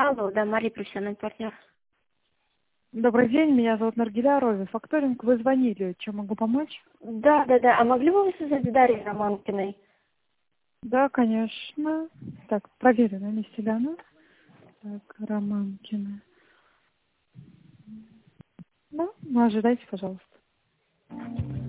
Алло, да, Мария, профессиональный партнер. Добрый день, меня зовут Наргиля Рози. Факторинг, вы звонили. Чем могу помочь? Да. А могли бы вы связать с Дарьей Романкиной? Да, конечно. Так, проверю на месте, да? Ну? Так, Романкина. Да, ну ожидайте, пожалуйста.